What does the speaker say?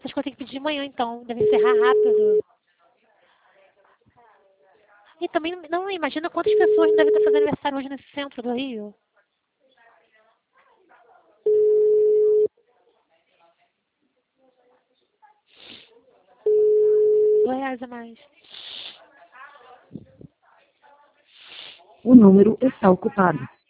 Acho que eu tenho que pedir de manhã, então. Deve encerrar rápido. E também, não imagina quantas pessoas não devem estar fazendo aniversário hoje nesse centro do Rio. R$ 2 a mais. O número está ocupado.